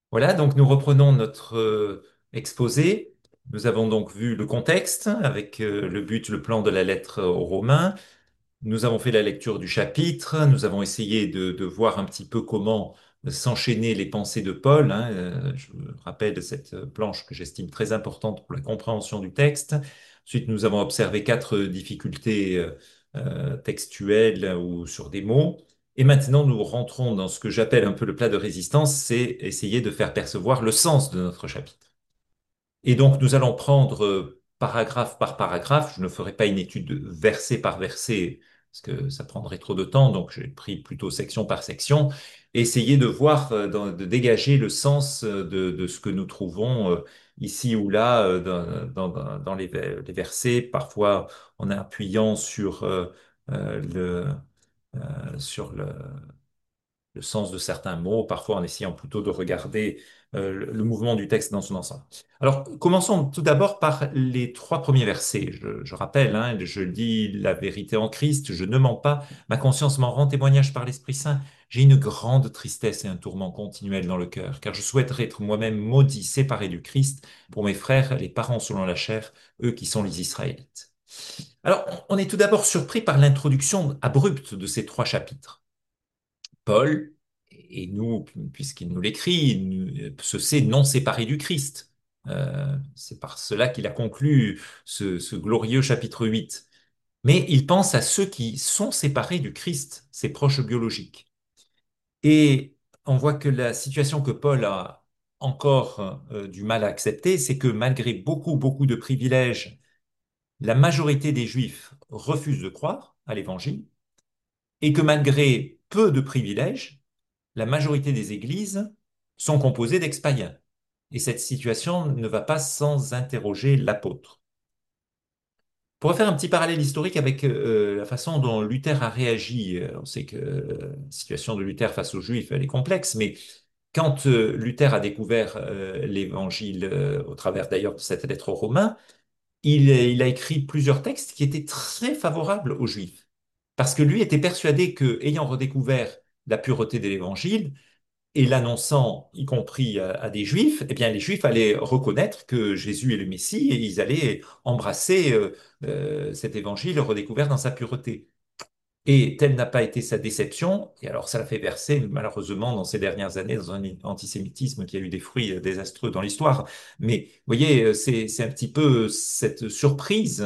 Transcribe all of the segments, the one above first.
Voilà, donc nous reprenons notre exposé. Nous avons donc vu le contexte avec le but, le plan de la lettre aux Romains. Nous avons fait la lecture du chapitre. Nous avons essayé de voir un petit peu comment s'enchaîner les pensées de Paul, hein. Je me rappelle de cette planche que j'estime très importante pour la compréhension du texte. Ensuite, nous avons observé quatre difficultés textuelles ou sur des mots. Et maintenant, nous rentrons dans ce que j'appelle un peu le plat de résistance, c'est essayer de faire percevoir le sens de notre chapitre. Et donc, nous allons prendre paragraphe par paragraphe. Je ne ferai pas une étude verset par verset, parce que ça prendrait trop de temps, donc j'ai pris plutôt section par section, et essayer de voir, de dégager le sens de ce que nous trouvons ici ou là dans les versets, parfois en appuyant euh, le, sur le sens de certains mots, parfois en essayant plutôt de regarder le mouvement du texte dans son ensemble. Alors, commençons tout d'abord par les trois premiers versets. Je rappelle, hein, je dis la vérité en Christ, je ne mens pas, ma conscience m'en rend témoignage par l'Esprit Saint. J'ai une grande tristesse et un tourment continuel dans le cœur, car je souhaiterais être moi-même maudit, séparé du Christ, pour mes frères, les parents selon la chair, eux qui sont les Israélites. Alors, on est tout d'abord surpris par l'introduction abrupte de ces trois chapitres. Paul, et nous, puisqu'il nous l'écrit, se sait non séparé du Christ. C'est par cela qu'il a conclu ce glorieux chapitre 8. Mais il pense à ceux qui sont séparés du Christ, ses proches biologiques. Et on voit que la situation que Paul a encore du mal à accepter, c'est que malgré beaucoup de privilèges, la majorité des Juifs refusent de croire à l'Évangile, et que malgré peu de privilèges, la majorité des églises sont composées d'ex-païens. Et cette situation ne va pas sans interroger l'apôtre. Pour faire un petit parallèle historique avec la façon dont Luther a réagi, on sait que la situation de Luther face aux Juifs, elle est complexe, mais quand Luther a découvert l'Évangile, au travers d'ailleurs de cette lettre aux Romains, il a écrit plusieurs textes qui étaient très favorables aux Juifs. Parce que lui était persuadé que, ayant redécouvert la pureté de l'Évangile, et l'annonçant, y compris à des Juifs, eh bien, les Juifs allaient reconnaître que Jésus est le Messie et ils allaient embrasser cet évangile redécouvert dans sa pureté. Et telle n'a pas été sa déception, et alors ça l'a fait verser malheureusement dans ces dernières années dans un antisémitisme qui a eu des fruits désastreux dans l'histoire. Mais vous voyez, c'est un petit peu cette surprise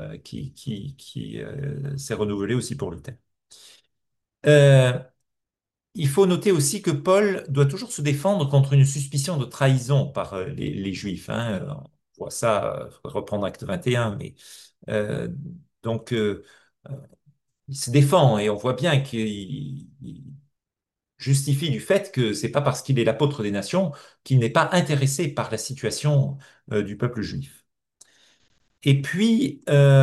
qui s'est renouvelée aussi pour Luther. Euh, Il faut noter aussi que Paul doit toujours se défendre contre une suspicion de trahison par les Juifs, hein. On voit ça, faudrait reprendre Acte 21, mais euh, donc euh, il se défend et on voit bien qu'il justifie du fait que c'est pas parce qu'il est l'apôtre des nations qu'il n'est pas intéressé par la situation du peuple juif. Et puis,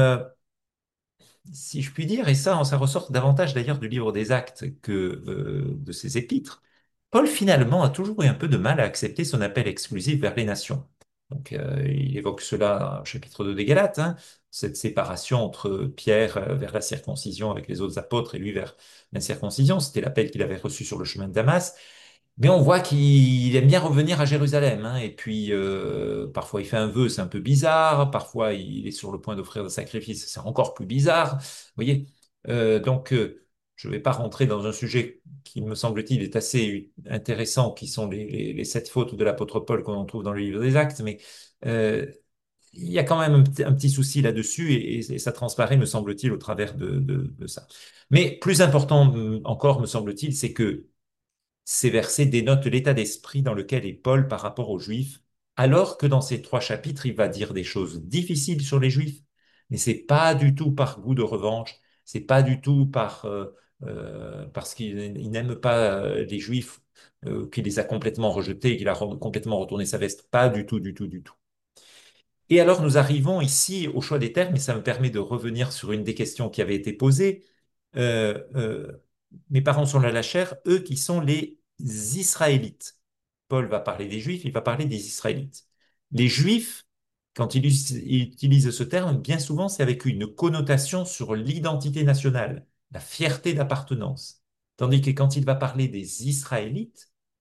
si je puis dire, et ça ressort davantage d'ailleurs du livre des Actes que de ses épîtres, Paul finalement a toujours eu un peu de mal à accepter son appel exclusif vers les nations. Donc, il évoque cela au chapitre 2 des Galates, hein, cette séparation entre Pierre vers la circoncision avec les autres apôtres et lui vers l'incirconcision. C'était l'appel qu'il avait reçu sur le chemin de Damas. Mais on voit qu'il aime bien revenir à Jérusalem, hein, et puis parfois il fait un vœu, c'est un peu bizarre, parfois il est sur le point d'offrir des sacrifices, c'est encore plus bizarre. Vous voyez. Donc je ne vais pas rentrer dans un sujet qui, me semble-t-il, est assez intéressant, qui sont les sept fautes de l'apôtre Paul qu'on trouve dans le livre des Actes, mais euh, il y a quand même un petit souci là-dessus, et ça transparaît, me semble-t-il, au travers de ça. Mais plus important encore, me semble-t-il, c'est que ces versets dénotent l'état d'esprit dans lequel est Paul par rapport aux Juifs, alors que dans ces trois chapitres, il va dire des choses difficiles sur les Juifs, mais c'est pas du tout par goût de revanche, c'est pas du tout parce qu'il n'aime pas les Juifs, qu'il les a complètement rejetés, qu'il a complètement retourné sa veste, pas du tout, du tout, du tout. Et alors nous arrivons ici au choix des termes, et ça me permet de revenir sur une des questions qui avait été posée. Euh, euh, Mes parents sont la chair, eux qui sont les Israélites. Paul va parler des Juifs, il va parler des Israélites. Les Juifs, quand ils utilisent ce terme, bien souvent c'est avec une connotation sur l'identité nationale, la fierté d'appartenance. Tandis que quand il va parler des Israélites,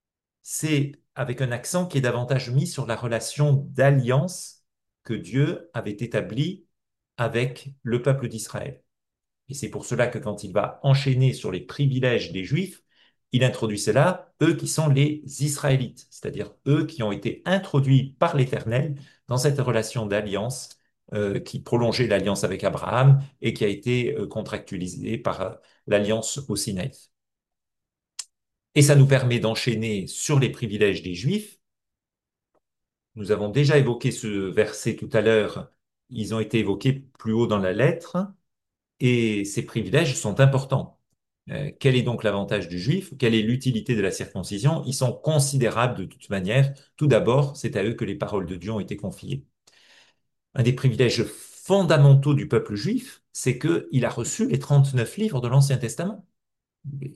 c'est avec un accent qui est davantage mis sur la relation d'alliance que Dieu avait établie avec le peuple d'Israël. Et c'est pour cela que quand il va enchaîner sur les privilèges des Juifs, il introduit cela, eux qui sont les Israélites, c'est-à-dire eux qui ont été introduits par l'Éternel dans cette relation d'alliance qui prolongeait l'alliance avec Abraham et qui a été contractualisée par l'alliance au Sinaï. Et ça nous permet d'enchaîner sur les privilèges des Juifs. Nous avons déjà évoqué ce verset tout à l'heure. Ils ont été évoqués plus haut dans la lettre. Et ces privilèges sont importants. Quel est donc l'avantage du juif? Quelle est l'utilité de la circoncision? Ils sont considérables de toute manière. Tout d'abord, c'est à eux que les paroles de Dieu ont été confiées. Un des privilèges fondamentaux du peuple juif, c'est qu'il a reçu les 39 livres de l'Ancien Testament. Les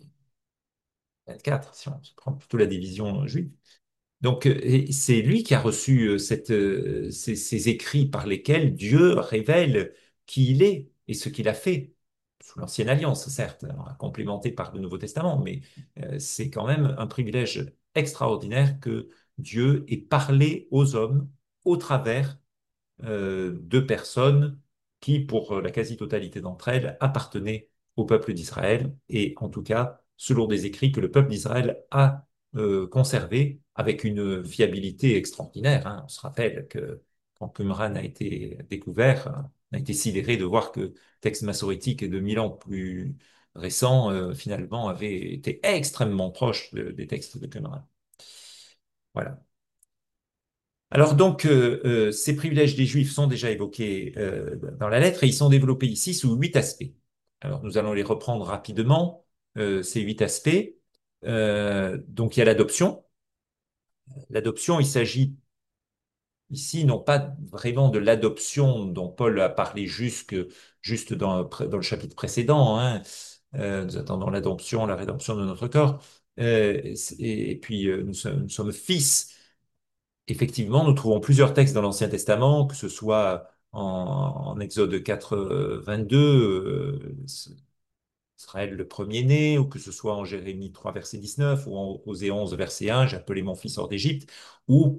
24, si on prend plutôt la division juive. Donc, c'est lui qui a reçu ces écrits par lesquels Dieu révèle qui il est et ce qu'il a fait, sous l'Ancienne Alliance, certes, complémenté par le Nouveau Testament, mais c'est quand même un privilège extraordinaire que Dieu ait parlé aux hommes au travers de personnes qui, pour la quasi-totalité d'entre elles, appartenaient au peuple d'Israël, et en tout cas, selon des écrits que le peuple d'Israël a conservés avec une fiabilité extraordinaire. Hein. On se rappelle que quand Qumran a été découvert, on a été sidéré de voir que texte massorétique de 1000 ans plus récents, finalement, avait été extrêmement proche des textes de Qumran. Voilà. Alors donc, ces privilèges des Juifs sont déjà évoqués dans la lettre et ils sont développés ici sous 8 aspects. Alors nous allons les reprendre rapidement, ces 8 aspects. Donc il y a l'adoption. L'adoption, il s'agit ici non pas vraiment de l'adoption dont Paul a parlé juste dans le chapitre précédent. Hein. Nous attendons l'adoption, la rédemption de notre corps. Et puis nous sommes fils. Effectivement, nous trouvons plusieurs textes dans l'Ancien Testament, que ce soit en Exode 4, 22, Israël le premier-né, ou que ce soit en Jérémie 3, verset 19, ou en Osée 11, verset 1, j'ai appelé mon fils hors d'Égypte, où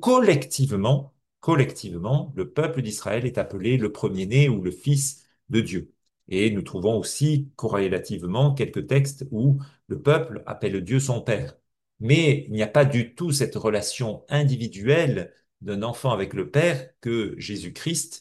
collectivement, le peuple d'Israël est appelé le premier-né ou le fils de Dieu. Et nous trouvons aussi corrélativement quelques textes où le peuple appelle Dieu son père. Mais il n'y a pas du tout cette relation individuelle d'un enfant avec le père que Jésus-Christ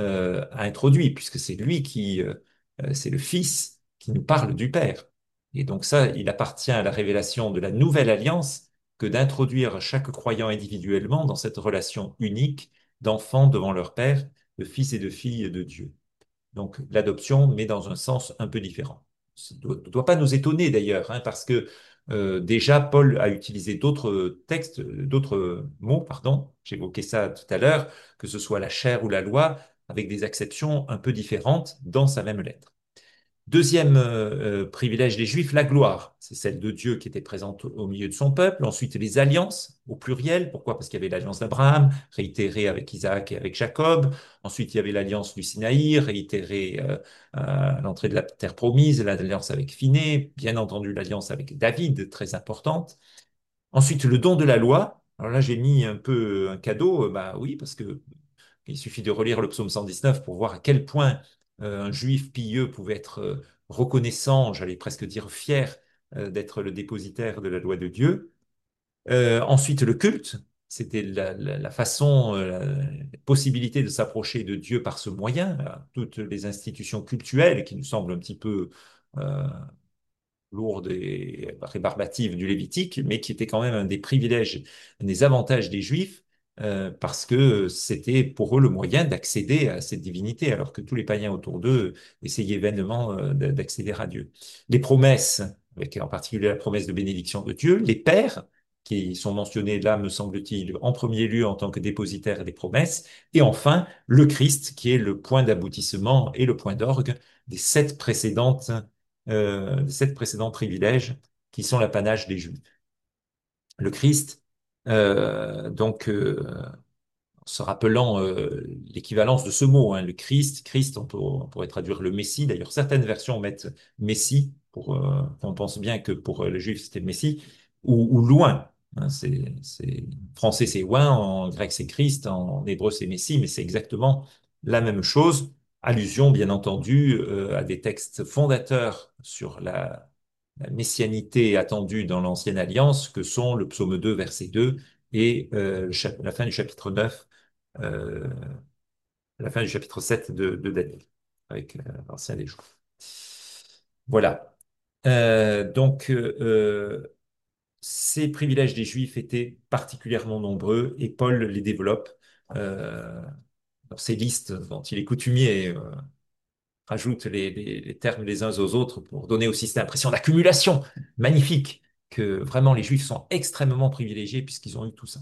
a introduit, puisque c'est lui c'est le fils qui nous parle du Père. Et donc ça, il appartient à la révélation de la nouvelle alliance que d'introduire chaque croyant individuellement dans cette relation unique d'enfants devant leur Père, de fils et de filles de Dieu. Donc l'adoption, mais dans un sens un peu différent. Ça ne doit pas nous étonner d'ailleurs, hein, parce que déjà Paul a utilisé d'autres textes, d'autres mots, pardon, j'évoquais ça tout à l'heure, que ce soit la chair ou la loi, avec des acceptions un peu différentes dans sa même lettre. Deuxième privilège des Juifs, la gloire. C'est celle de Dieu qui était présente au milieu de son peuple. Ensuite, les alliances au pluriel. Pourquoi? Parce qu'il y avait l'alliance d'Abraham, réitérée avec Isaac et avec Jacob. Ensuite, il y avait l'alliance du Sinaï, réitérée à l'entrée de la terre promise, l'alliance avec Phiné, bien entendu l'alliance avec David, très importante. Ensuite, le don de la loi. Alors là, j'ai mis un peu un cadeau. Bah oui, parce que il suffit de relire le psaume 119 pour voir à quel point un juif pieux pouvait être reconnaissant, j'allais presque dire fier, d'être le dépositaire de la loi de Dieu. Ensuite, le culte, c'était la façon, la possibilité de s'approcher de Dieu par ce moyen. Toutes les institutions cultuelles qui nous semblent un petit peu euh, lourde et rébarbative du Lévitique, mais qui était quand même un des privilèges, un des avantages des Juifs, parce que c'était pour eux le moyen d'accéder à cette divinité, alors que tous les païens autour d'eux essayaient vainement d'accéder à Dieu. Les promesses, avec en particulier la promesse de bénédiction de Dieu, les pères, qui sont mentionnés là, me semble-t-il, en premier lieu en tant que dépositaires des promesses, et enfin le Christ, qui est le point d'aboutissement et le point d'orgue des 7 précédents privilèges qui sont l'apanage des Juifs. Le Christ, donc, en se rappelant l'équivalence de ce mot, hein, le Christ, Christ, on pourrait traduire le Messie. D'ailleurs, certaines versions mettent Messie, on pense bien que pour les Juifs, c'était le Messie, ou loin. Hein, en français, c'est oin, en grec, c'est Christ, en hébreu, c'est Messie, mais c'est exactement la même chose. Allusion, bien entendu, à des textes fondateurs sur la messianité attendue dans l'Ancienne Alliance, que sont le psaume 2, verset 2, et la fin du chapitre 9, euh, la fin du chapitre 7 de Daniel, avec l'Ancien des Jours. Voilà. Ces privilèges des Juifs étaient particulièrement nombreux et Paul les développe euh, dans ces listes dont il est coutumier, rajoute les termes les uns aux autres pour donner aussi cette impression d'accumulation magnifique que vraiment les Juifs sont extrêmement privilégiés puisqu'ils ont eu tout ça.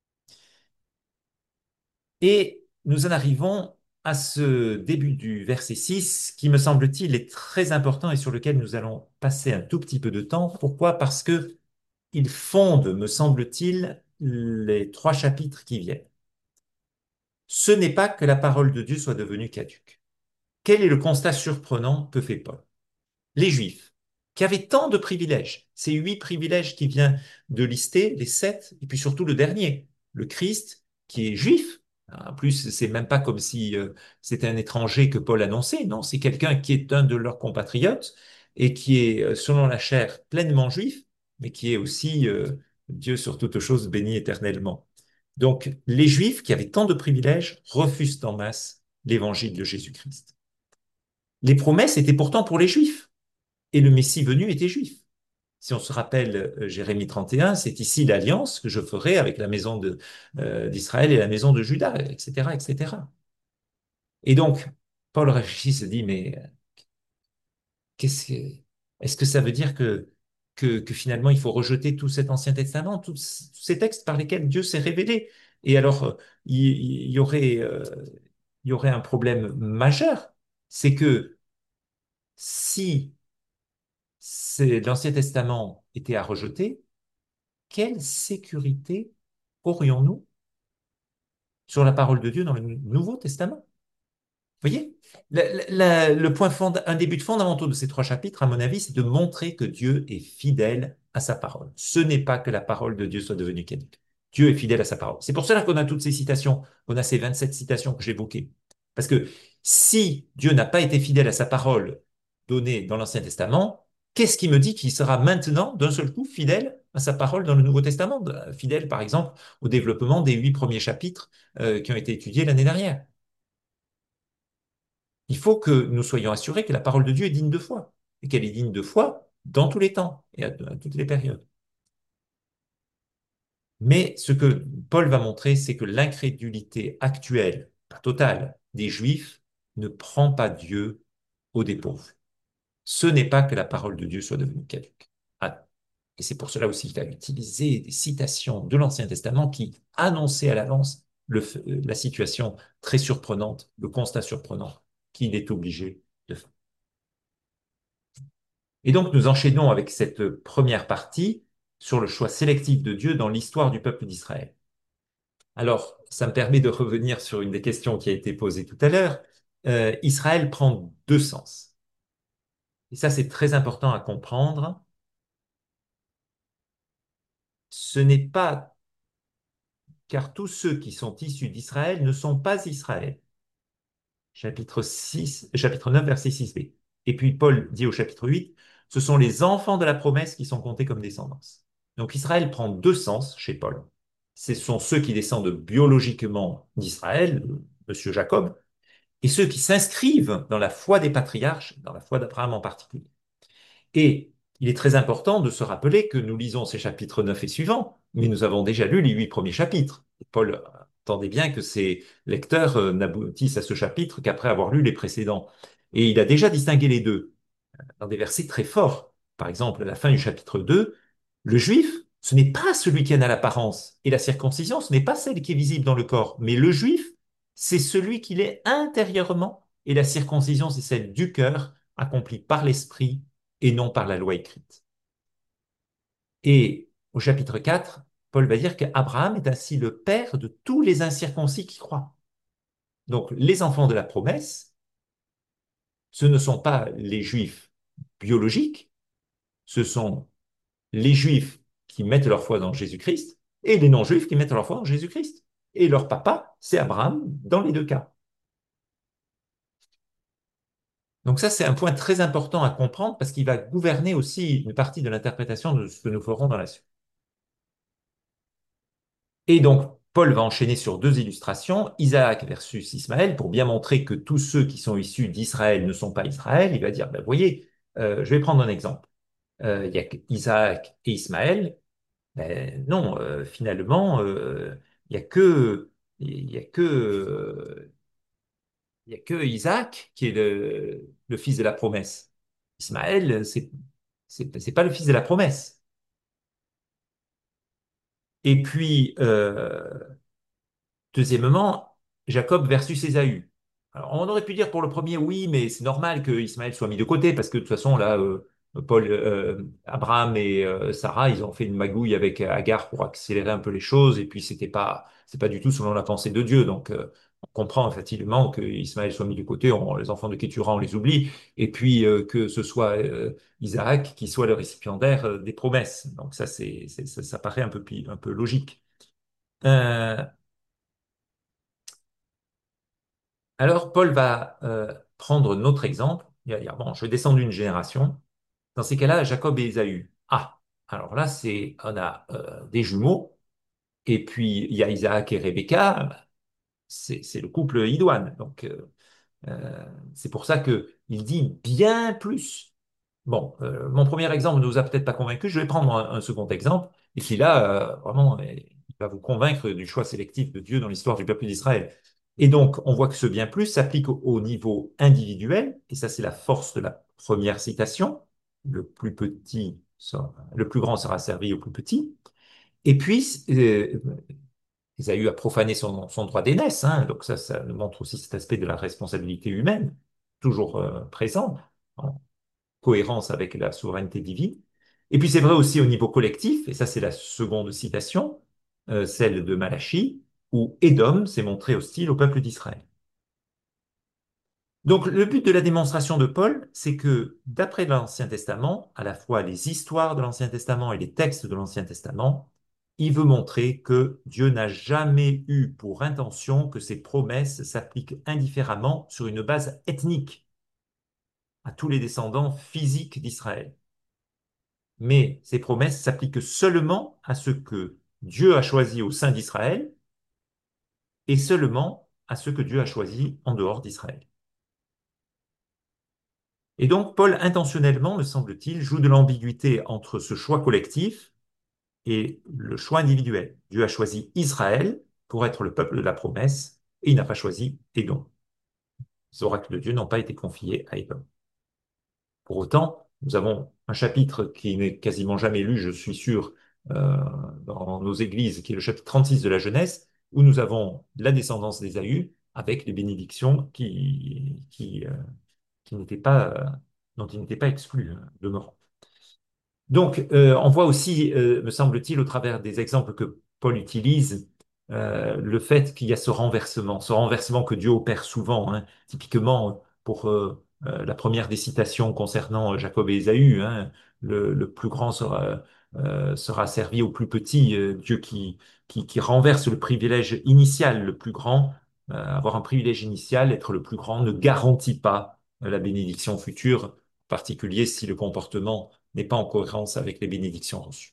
Et nous en arrivons à ce début du verset 6 qui, me semble-t-il, est très important et sur lequel nous allons passer un tout petit peu de temps. Pourquoi? Parce que il fonde, me semble-t-il, les trois chapitres qui viennent. Ce n'est pas que la parole de Dieu soit devenue caduque. Quel est le constat surprenant que fait Paul? Les Juifs, qui avaient tant de privilèges, ces 8 privilèges qui vient de lister, les 7, et puis surtout le dernier, le Christ, qui est juif. En plus, c'est même pas comme si c'était un étranger que Paul annonçait, non, c'est quelqu'un qui est un de leurs compatriotes et qui est, selon la chair, pleinement juif, mais qui est aussi Dieu sur toute chose béni éternellement. Donc, les Juifs qui avaient tant de privilèges refusent en masse l'évangile de Jésus-Christ. Les promesses étaient pourtant pour les Juifs et le Messie venu était juif. Si on se rappelle Jérémie 31, c'est ici l'alliance que je ferai avec la maison d'Israël et la maison de Juda, etc., etc. Et donc, Paul réfléchit, se dit, mais qu'est-ce que, est-ce que ça veut dire que finalement il faut rejeter tout cet Ancien Testament, tous ces textes par lesquels Dieu s'est révélé? Et alors, il y aurait un problème majeur, c'est que si l'Ancien Testament était à rejeter, quelle sécurité aurions-nous sur la parole de Dieu dans le Nouveau Testament? Vous voyez, un des buts fondamentaux de ces trois chapitres, à mon avis, c'est de montrer que Dieu est fidèle à sa parole. Ce n'est pas que la parole de Dieu soit devenue caduque. Dieu est fidèle à sa parole. C'est pour cela qu'on a toutes ces citations, qu'on a ces 27 citations que j'évoquais. Parce que si Dieu n'a pas été fidèle à sa parole donnée dans l'Ancien Testament, qu'est-ce qui me dit qu'il sera maintenant, d'un seul coup, fidèle à sa parole dans le Nouveau Testament? Fidèle, par exemple, au développement des 8 premiers chapitres qui ont été étudiés l'année dernière. Il faut que nous soyons assurés que la parole de Dieu est digne de foi, et qu'elle est digne de foi dans tous les temps et à toutes les périodes. Mais ce que Paul va montrer, c'est que l'incrédulité actuelle, pas totale, des Juifs ne prend pas Dieu au dépourvu. Ce n'est pas que la parole de Dieu soit devenue caduque. Ah, et c'est pour cela aussi qu'il a utilisé des citations de l'Ancien Testament qui annonçaient à l'avance la situation très surprenante, le constat surprenant qu'il est obligé de faire. Et donc, nous enchaînons avec cette première partie sur le choix sélectif de Dieu dans l'histoire du peuple d'Israël. Alors, ça me permet de revenir sur une des questions qui a été posée tout à l'heure. Israël prend deux sens. Et ça, c'est très important à comprendre. Ce n'est pas car tous ceux qui sont issus d'Israël ne sont pas Israël. Chapitre 9, verset 6b. Et puis Paul dit au chapitre 8, ce sont les enfants de la promesse qui sont comptés comme descendance. Donc Israël prend deux sens chez Paul. Ce sont ceux qui descendent biologiquement d'Israël, monsieur Jacob, et ceux qui s'inscrivent dans la foi des patriarches, dans la foi d'Abraham en particulier. Et il est très important de se rappeler que nous lisons ces chapitres 9 et suivants, mais nous avons déjà lu les 8 premiers chapitres. Et Paul attendait bien que ses lecteurs n'aboutissent à ce chapitre qu'après avoir lu les précédents. Et il a déjà distingué les deux dans des versets très forts. Par exemple, à la fin du chapitre 2, le juif, ce n'est pas celui qui en a l'apparence, et la circoncision, ce n'est pas celle qui est visible dans le corps, mais le juif, c'est celui qui l'est intérieurement, et la circoncision, c'est celle du cœur, accomplie par l'esprit et non par la loi écrite. Et au chapitre 4, Paul va dire qu'Abraham est ainsi le père de tous les incirconcis qui croient. Donc les enfants de la promesse, ce ne sont pas les juifs biologiques, ce sont les juifs qui mettent leur foi dans Jésus-Christ et les non-juifs qui mettent leur foi dans Jésus-Christ. Et leur papa, c'est Abraham dans les deux cas. Donc ça, c'est un point très important à comprendre parce qu'il va gouverner aussi une partie de l'interprétation de ce que nous ferons dans la suite. Et donc, Paul va enchaîner sur deux illustrations, Isaac versus Ismaël, pour bien montrer que tous ceux qui sont issus d'Israël ne sont pas Israël. Il va dire, ben, vous voyez, je vais prendre un exemple. Il y a Isaac et Ismaël. Ben, non, finalement, il y a que, il y a que, il y a que Isaac qui est le fils de la promesse. Ismaël, c'est pas le fils de la promesse. Et puis, deuxièmement, Jacob versus Ésaü. Alors, on aurait pu dire pour le premier, oui, mais c'est normal que Ismaël soit mis de côté, parce que de toute façon, là, Abraham et Sarah, ils ont fait une magouille avec Agar pour accélérer un peu les choses, et puis c'est pas du tout selon la pensée de Dieu. Donc, on comprend facilement que Ismaël soit mis de côté, les enfants de Kétura, on les oublie, et puis que ce soit Isaac qui soit le récipiendaire des promesses. Donc, ça paraît un peu logique. Euh, Alors, Paul va prendre notre exemple. Il va dire, bon, je descends d'une génération. Dans ces cas-là, Jacob et Ésaü. Ah, alors là, on a des jumeaux. Et puis, il y a Isaac et Rebecca. C'est le couple idoine. Donc, c'est pour ça que il dit bien plus. Bon, mon premier exemple ne vous a peut-être pas convaincu. Je vais prendre un second exemple. Et puis là, vraiment, il va vous convaincre du choix sélectif de Dieu dans l'histoire du peuple d'Israël. Et donc, on voit que ce bien plus s'applique au niveau individuel. Et ça, c'est la force de la première citation. Le plus grand sera servi au plus petit. Et puis, Ésaü a profané son droit d'aînesse, hein. Donc ça nous montre aussi cet aspect de la responsabilité humaine, toujours présent cohérence avec la souveraineté divine. Et puis c'est vrai aussi au niveau collectif, et ça c'est la seconde citation, celle de Malachie, où Édom s'est montré hostile au peuple d'Israël. Donc le but de la démonstration de Paul, c'est que d'après l'Ancien Testament, à la fois les histoires de l'Ancien Testament et les textes de l'Ancien Testament, il veut montrer que Dieu n'a jamais eu pour intention que ses promesses s'appliquent indifféremment sur une base ethnique à tous les descendants physiques d'Israël. Mais ces promesses s'appliquent seulement à ce que Dieu a choisi au sein d'Israël et seulement à ce que Dieu a choisi en dehors d'Israël. Et donc, Paul, intentionnellement, me semble-t-il, joue de l'ambiguïté entre ce choix collectif et le choix individuel. Dieu a choisi Israël pour être le peuple de la promesse et il n'a pas choisi Édom. Les oracles de Dieu n'ont pas été confiés à Édom. Pour autant, nous avons un chapitre qui n'est quasiment jamais lu, je suis sûr, euh, dans nos églises, qui est le chapitre 36 de la Genèse, où nous avons la descendance d'Ésaü avec les bénédictions qui n'étaient pas, dont il n'était pas exclu, demeurant. Donc, on voit aussi, me semble-t-il, au travers des exemples que Paul utilise, le fait qu'il y a ce renversement que Dieu opère souvent, hein, typiquement pour la première des citations concernant Jacob et Ésaü, hein, le plus grand sera servi au plus petit, Dieu qui renverse le privilège initial, le plus grand, avoir un privilège initial, être le plus grand, ne garantit pas la bénédiction future, en particulier si le comportement n'est pas en cohérence avec les bénédictions reçues.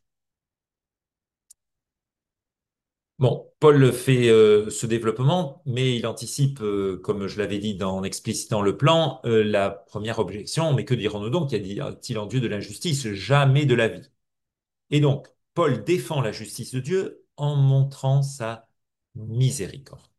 Bon, Paul fait ce développement, mais il anticipe, comme je l'avais dit en explicitant le plan, la première objection, mais que dirons-nous donc? Y a-t-il en Dieu de l'injustice? Jamais de la vie. Et donc, Paul défend la justice de Dieu en montrant sa miséricorde.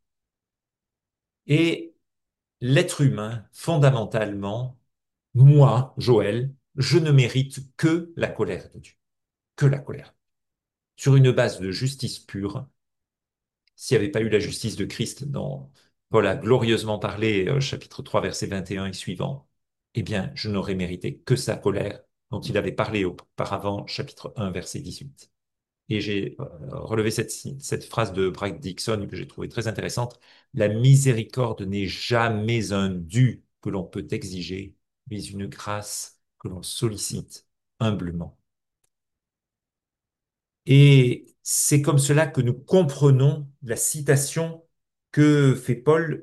Et l'être humain, fondamentalement, moi, Joël, je ne mérite que la colère de Dieu, que la colère. Sur une base de justice pure, s'il n'y avait pas eu la justice de Christ dont Paul a glorieusement parlé, chapitre 3, verset 21 et suivant, eh bien, je n'aurais mérité que sa colère dont il avait parlé auparavant, chapitre 1, verset 18. Et j'ai relevé cette phrase de Bragg Dixon que j'ai trouvée très intéressante. La miséricorde n'est jamais un dû que l'on peut exiger, mais une grâce que l'on sollicite humblement. Et c'est comme cela que nous comprenons la citation que fait Paul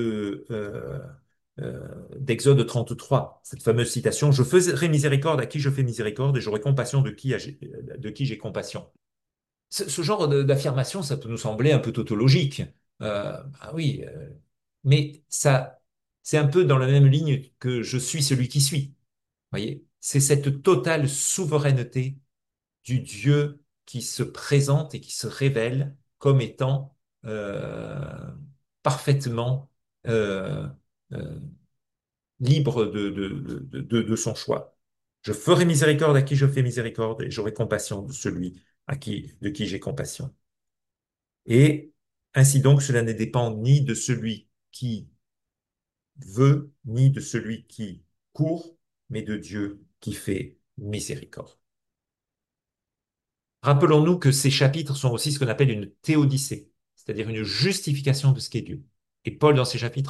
d'Exode 33, cette fameuse citation, Je ferai miséricorde à qui je fais miséricorde et j'aurai compassion de qui j'ai compassion. Ce genre d'affirmation, ça peut nous sembler un peu tautologique. Ah oui, mais ça, c'est un peu dans la même ligne que je suis celui qui suis. Voyez, c'est cette totale souveraineté du Dieu qui se présente et qui se révèle comme étant parfaitement euh, euh, libre de son choix. Je ferai miséricorde à qui je fais miséricorde et j'aurai compassion de celui de qui j'ai compassion. Et ainsi donc, cela ne dépend ni de celui qui veut, ni de celui qui court, mais de Dieu qui fait miséricorde. Rappelons-nous que ces chapitres sont aussi ce qu'on appelle une théodicée, c'est-à-dire une justification de ce qu'est Dieu. Et Paul, dans ces chapitres,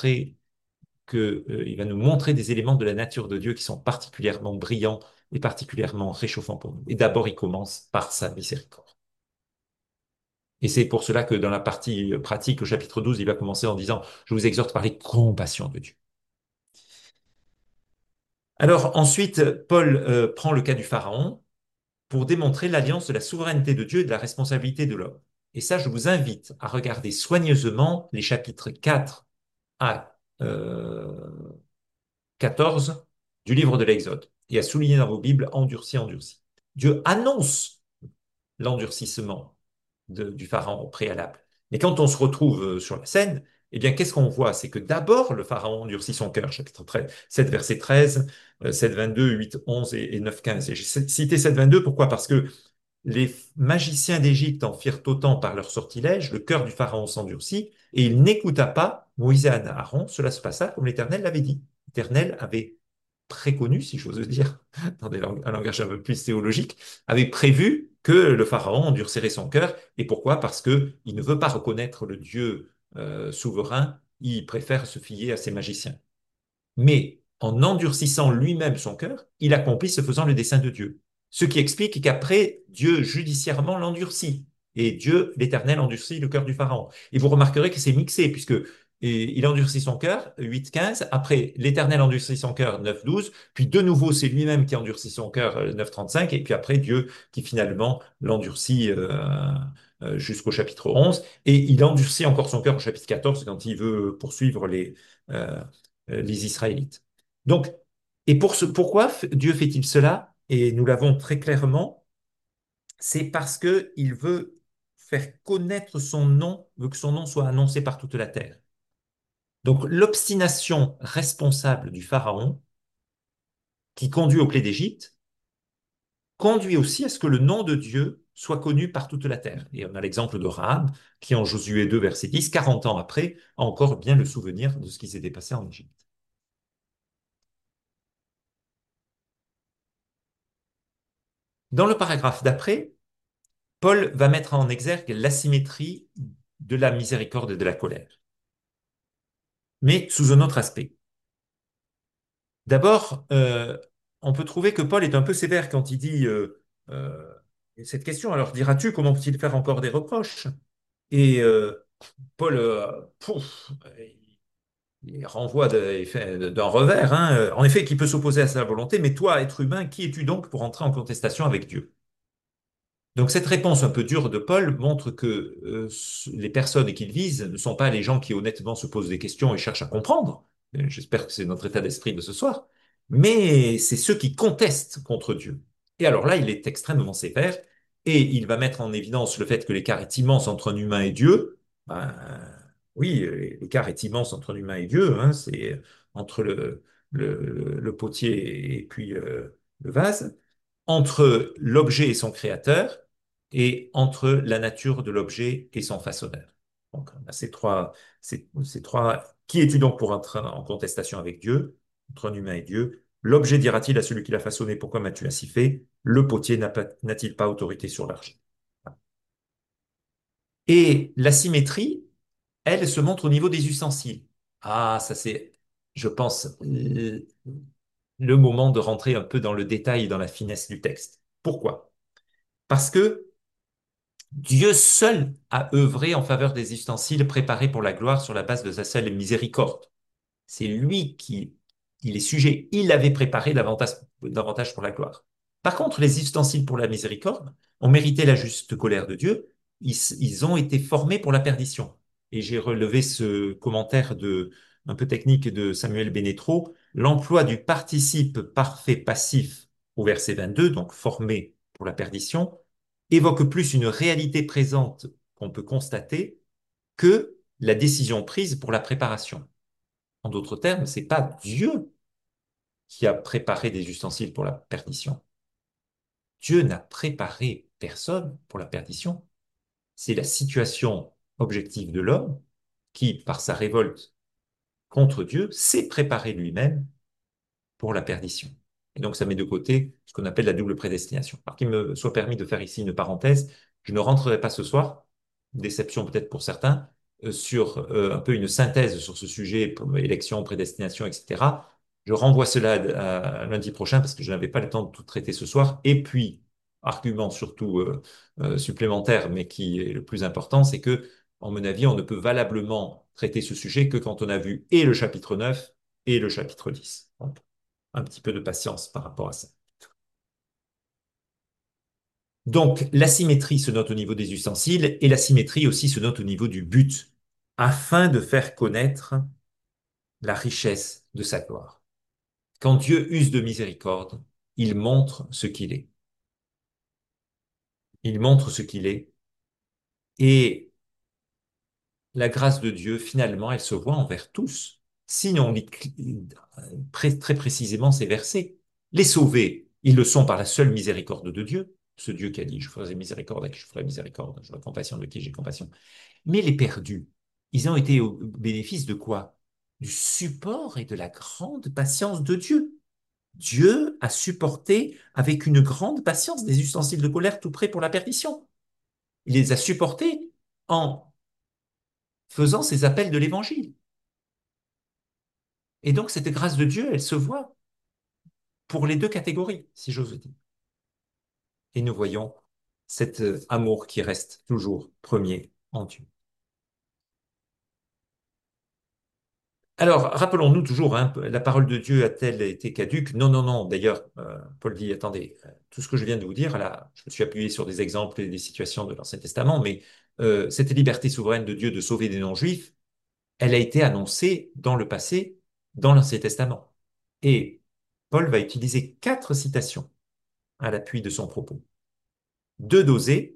il va nous montrer des éléments de la nature de Dieu qui sont particulièrement brillants et particulièrement réchauffants pour nous. Et d'abord, il commence par sa miséricorde. Et c'est pour cela que dans la partie pratique, au chapitre 12, il va commencer en disant, Je vous exhorte par les compassions de Dieu. Alors ensuite, Paul prend le cas du Pharaon pour démontrer l'alliance de la souveraineté de Dieu et de la responsabilité de l'homme. Et ça, je vous invite à regarder soigneusement les chapitres 4 à 14 du livre de l'Exode et à souligner dans vos Bibles endurci, endurci. Dieu annonce l'endurcissement du Pharaon au préalable. Mais quand on se retrouve sur la scène, eh bien, qu'est-ce qu'on voit? C'est que d'abord, le Pharaon endurcit son cœur, chapitre 13, 7, verset 13, 7, 22, 8, 11 et 9, 15. Et j'ai cité 7, 22, pourquoi? Parce que les magiciens d'Égypte en firent autant par leur sortilège, le cœur du Pharaon s'endurcit, et il n'écouta pas Moïse et Aaron. Cela se passa comme l'Éternel l'avait dit. L'Éternel avait préconnu, si j'ose dire, dans un langage un peu plus théologique, avait prévu que le Pharaon endurcirait son cœur. Et pourquoi? Parce qu'il ne veut pas reconnaître le Dieu souverain, il préfère se fier à ses magiciens. Mais en endurcissant lui-même son cœur, il accomplit ce faisant le dessein de Dieu. Ce qui explique qu'après, Dieu judiciairement l'endurcit. Et Dieu, l'Éternel, endurcit le cœur du Pharaon. Et vous remarquerez que c'est mixé, puisque il endurcit son cœur, 8-15, après l'Éternel endurcit son cœur, 9-12, puis de nouveau c'est lui-même qui endurcit son cœur, 9-35, et puis après Dieu qui finalement l'endurcit jusqu'au chapitre 11, et il endurcit encore son cœur au chapitre 14 quand il veut poursuivre euh, les Israélites. Donc, et pourquoi Dieu fait-il cela? Et nous l'avons très clairement, c'est parce que il veut faire connaître son nom, veut que son nom soit annoncé par toute la terre. Donc, l'obstination responsable du Pharaon, qui conduit aux plaies d'Égypte, conduit aussi à ce que le nom de Dieu soit connu par toute la terre. Et on a l'exemple de Rahab, qui en Josué 2, verset 10, 40 ans après, a encore bien le souvenir de ce qui s'était passé en Égypte. Dans le paragraphe d'après, Paul va mettre en exergue l'asymétrie de la miséricorde et de la colère, mais sous un autre aspect. D'abord, on peut trouver que Paul est un peu sévère quand il dit euh, cette question, alors diras-tu, comment peut-il faire encore des reproches? Et Paul, il renvoie d'un revers, hein, en effet, qui peut s'opposer à sa volonté, mais toi, être humain, qui es-tu donc pour entrer en contestation avec Dieu? Donc cette réponse un peu dure de Paul montre que les personnes qu'il vise ne sont pas les gens qui honnêtement se posent des questions et cherchent à comprendre. J'espère que c'est notre état d'esprit de ce soir. Mais c'est ceux qui contestent contre Dieu. Et alors là, il est extrêmement sévère et il va mettre en évidence le fait que l'écart est immense entre un humain et Dieu. Ben, oui, l'écart est immense entre un humain et Dieu. Hein, c'est entre le potier et puis le vase, entre l'objet et son créateur, et entre la nature de l'objet et son façonneur. Donc, on a ces trois. Qui es-tu donc pour entrer en contestation avec Dieu, entre un humain et Dieu? L'objet dira-t-il à celui qui l'a façonné, pourquoi m'as-tu ainsi fait? Le potier n'a-t-il pas autorité sur l'argile? Et la symétrie, elle se montre au niveau des ustensiles. Ah, ça c'est, je pense, le moment de rentrer un peu dans le détail et dans la finesse du texte. Pourquoi? Parce que Dieu seul a œuvré en faveur des ustensiles préparés pour la gloire sur la base de sa seule miséricorde. C'est lui qui, il est sujet, il avait préparé davantage pour la gloire. Par contre, les ustensiles pour la miséricorde ont mérité la juste colère de Dieu. Ils ont été formés pour la perdition. Et j'ai relevé ce commentaire un peu technique de Samuel Benetro. L'emploi du participe parfait passif au verset 22, donc formé pour la perdition, évoque plus une réalité présente qu'on peut constater que la décision prise pour la préparation. En d'autres termes, c'est pas Dieu qui a préparé des ustensiles pour la perdition. Dieu n'a préparé personne pour la perdition. C'est la situation objective de l'homme qui, par sa révolte contre Dieu, s'est préparé lui-même pour la perdition. Et donc, ça met de côté ce qu'on appelle la double prédestination. Alors qu'il me soit permis de faire ici une parenthèse, je ne rentrerai pas ce soir, déception peut-être pour certains, sur un peu une synthèse sur ce sujet, élection, prédestination, etc. Je renvoie cela à lundi prochain parce que je n'avais pas le temps de tout traiter ce soir. Et puis, argument surtout supplémentaire, mais qui est le plus important, c'est que, en mon avis, on ne peut valablement traiter ce sujet que quand on a vu et le chapitre 9 et le chapitre 10. Donc, un petit peu de patience par rapport à ça. Donc, la symétrie se note au niveau des ustensiles et la symétrie aussi se note au niveau du but, afin de faire connaître la richesse de sa gloire. Quand Dieu use de miséricorde, il montre ce qu'il est. Il montre ce qu'il est. Et la grâce de Dieu, finalement, elle se voit envers tous. Si on lit très précisément ces versets, les sauvés, ils le sont par la seule miséricorde de Dieu, ce Dieu qui a dit, je ferai miséricorde à qui je ferai miséricorde, j'aurai compassion de qui j'ai compassion. Mais les perdus, ils ont été au bénéfice de quoi? Du support et de la grande patience de Dieu. Dieu a supporté avec une grande patience des ustensiles de colère tout prêts pour la perdition. Il les a supportés en faisant ces appels de l'évangile. Et donc, cette grâce de Dieu, elle se voit pour les deux catégories, si j'ose dire. Et nous voyons cet amour qui reste toujours premier en Dieu. Alors, rappelons-nous toujours, hein, la parole de Dieu a-t-elle été caduque? Non, non, non. D'ailleurs, Paul dit, attendez, tout ce que je viens de vous dire, là, je me suis appuyé sur des exemples et des situations de l'Ancien Testament, mais cette liberté souveraine de Dieu de sauver des non-juifs, elle a été annoncée dans le passé, dans l'Ancien Testament. Et Paul va utiliser 4 citations à l'appui de son propos. 2 d'Osée,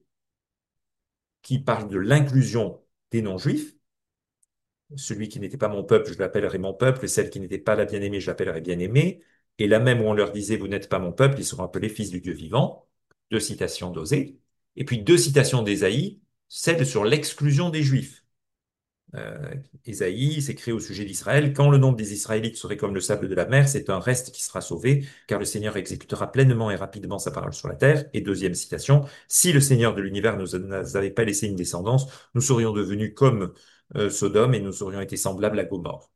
qui parlent de l'inclusion des non-juifs. Celui qui n'était pas mon peuple, je l'appellerai mon peuple, et celle qui n'était pas la bien-aimée, je l'appellerai bien-aimée. Et là même où on leur disait, vous n'êtes pas mon peuple, ils seront appelés fils du Dieu vivant. 2 citations d'Osée. Et puis 2 citations d'Ésaïe, celle sur l'exclusion des Juifs. Ésaïe s'écrit au sujet d'Israël, quand le nombre des Israélites serait comme le sable de la mer, c'est un reste qui sera sauvé, car le Seigneur exécutera pleinement et rapidement sa parole sur la terre. Et 2e citation, si le Seigneur de l'univers nous avait pas laissé une descendance, nous serions devenus comme Sodome et nous aurions été semblables à Gomorrhe.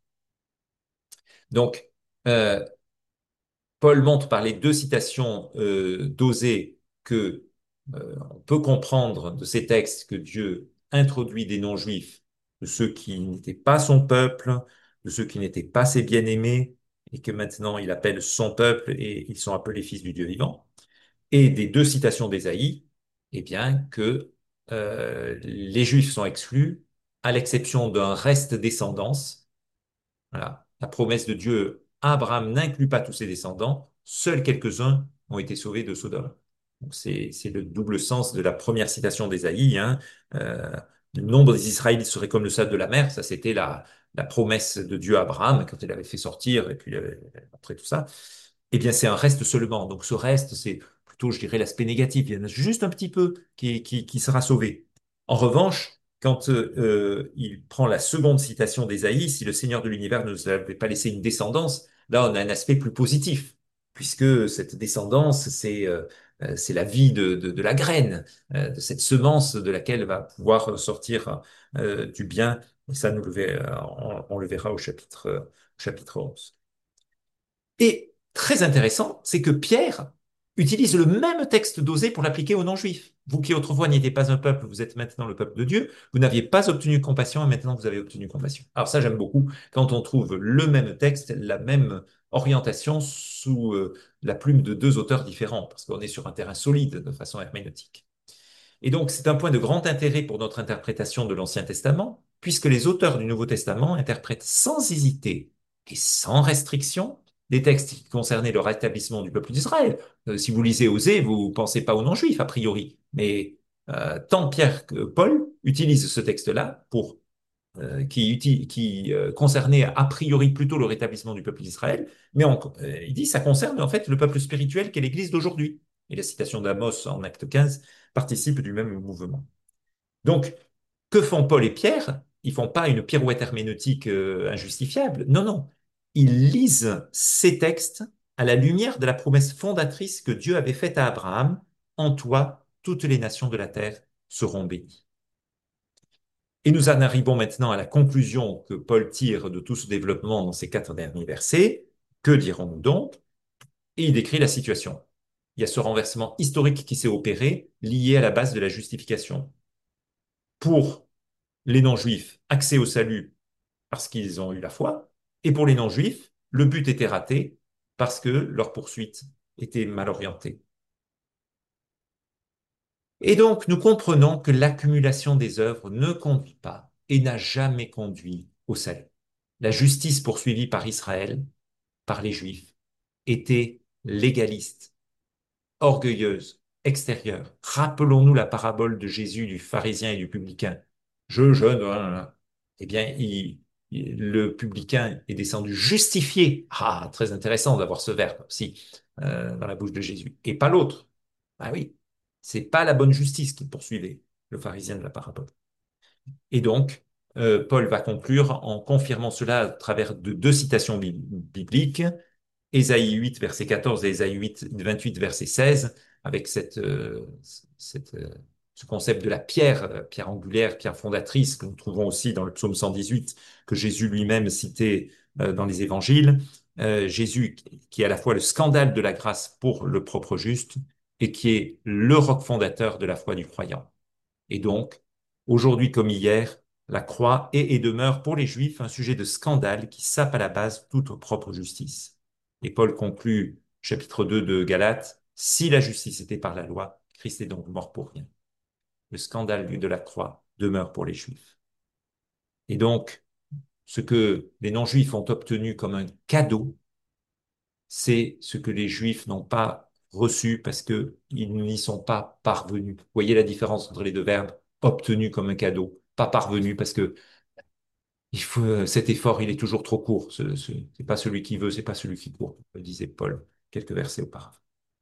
Donc, euh, Paul montre par les 2 citations d'Osée que on peut comprendre de ces textes que Dieu introduit des non-juifs, de ceux qui n'étaient pas son peuple, de ceux qui n'étaient pas ses bien-aimés, et que maintenant il appelle son peuple et ils sont appelés fils du Dieu vivant. Et des 2 citations d'Ésaïe, eh bien que les juifs sont exclus, à l'exception d'un reste descendance. Voilà. La promesse de Dieu, Abraham n'inclut pas tous ses descendants, seuls quelques-uns ont été sauvés de Sodome. Donc c'est le double sens de la première citation d'Ésaïe, hein. Euh, le nombre des Israélites serait comme le sable de la mer, ça c'était la promesse de Dieu à Abraham quand il avait fait sortir, et puis après tout ça. Eh bien c'est un reste seulement. Donc ce reste, c'est plutôt, je dirais, l'aspect négatif. Il y en a juste un petit peu qui sera sauvé. En revanche, quand il prend la seconde citation d'Ésaïe, si le Seigneur de l'univers ne nous avait pas laissé une descendance, là on a un aspect plus positif, puisque cette descendance, c'est la vie de la graine, de cette semence de laquelle va pouvoir sortir du bien. Et ça, on le verra au chapitre 11. Et très intéressant, c'est que Pierre utilise le même texte d'Osée pour l'appliquer aux non-juifs. Vous qui autrefois n'étiez pas un peuple, vous êtes maintenant le peuple de Dieu, vous n'aviez pas obtenu compassion et maintenant vous avez obtenu compassion. Alors ça, j'aime beaucoup quand on trouve le même texte, la même orientation sous la plume de deux auteurs différents, parce qu'on est sur un terrain solide de façon herméneutique. Et donc, c'est un point de grand intérêt pour notre interprétation de l'Ancien Testament, puisque les auteurs du Nouveau Testament interprètent sans hésiter et sans restriction des textes qui concernaient le rétablissement du peuple d'Israël. Si vous lisez Osée, vous ne pensez pas aux non-juifs, a priori. Mais tant Pierre que Paul utilisent ce texte-là pour qui concernait a priori plutôt le rétablissement du peuple d'Israël, mais il dit que ça concerne en fait le peuple spirituel qu'est l'Église d'aujourd'hui. Et la citation d'Amos en acte 15 participe du même mouvement. Donc, que font Paul et Pierre? Ils font pas une pirouette herméneutique injustifiable. Non, non. Ils lisent ces textes à la lumière de la promesse fondatrice que Dieu avait faite à Abraham. En toi, toutes les nations de la terre seront bénies. Et nous en arrivons maintenant à la conclusion que Paul tire de tout ce développement dans ces 4 derniers versets. Que dirons-nous donc? Et il décrit la situation. Il y a ce renversement historique qui s'est opéré, lié à la base de la justification. Pour les non-juifs, accès au salut parce qu'ils ont eu la foi, et pour les non-juifs, le but était raté parce que leur poursuite était mal orientée. Et donc, nous comprenons que l'accumulation des œuvres ne conduit pas et n'a jamais conduit au salut. La justice poursuivie par Israël, par les Juifs, était légaliste, orgueilleuse, extérieure. Rappelons-nous la parabole de Jésus du pharisien et du publicain. Je jeûne, hein. Eh bien, le publicain est descendu justifié. Ah, très intéressant d'avoir ce verbe aussi dans la bouche de Jésus. Et pas l'autre. Ah oui, c'est pas la bonne justice qu'il poursuivait, le pharisien de la parabole. Et donc, Paul va conclure en confirmant cela à travers de 2 citations bibliques, Ésaïe 8, verset 14 et Ésaïe 8, 28, verset 16, avec cette, ce concept de la pierre, pierre angulaire, pierre fondatrice, que nous trouvons aussi dans le psaume 118, que Jésus lui-même citait dans les évangiles. Jésus, qui est à la fois le scandale de la grâce pour le propre juste et qui est le roc fondateur de la foi du croyant. Et donc, aujourd'hui comme hier, la croix est et demeure pour les Juifs un sujet de scandale qui sape à la base toute propre justice. Et Paul conclut, chapitre 2 de Galates, si la justice était par la loi, Christ est donc mort pour rien. Le scandale de la croix demeure pour les Juifs. Et donc, ce que les non-Juifs ont obtenu comme un cadeau, c'est ce que les Juifs n'ont pas reçu parce qu'ils n'y sont pas parvenus. Vous voyez la différence entre les deux verbes? Obtenu comme un cadeau, pas parvenu parce que cet effort, il est toujours trop court. C'est pas celui qui veut, c'est pas celui qui court, disait Paul quelques versets auparavant.